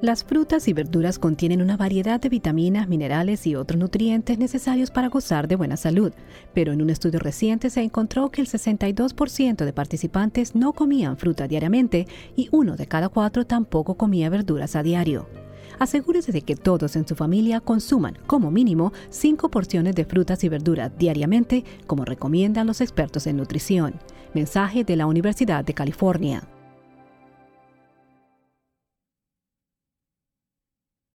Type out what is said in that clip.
Las frutas y verduras contienen una variedad de vitaminas, minerales y otros nutrientes necesarios para gozar de buena salud, pero en un estudio reciente se encontró que el 62% de participantes no comían fruta diariamente y 1 de cada 4 tampoco comía verduras a diario. Asegúrese de que todos en su familia consuman como mínimo 5 porciones de frutas y verduras diariamente, como recomiendan los expertos en nutrición. Mensaje de la Universidad de California.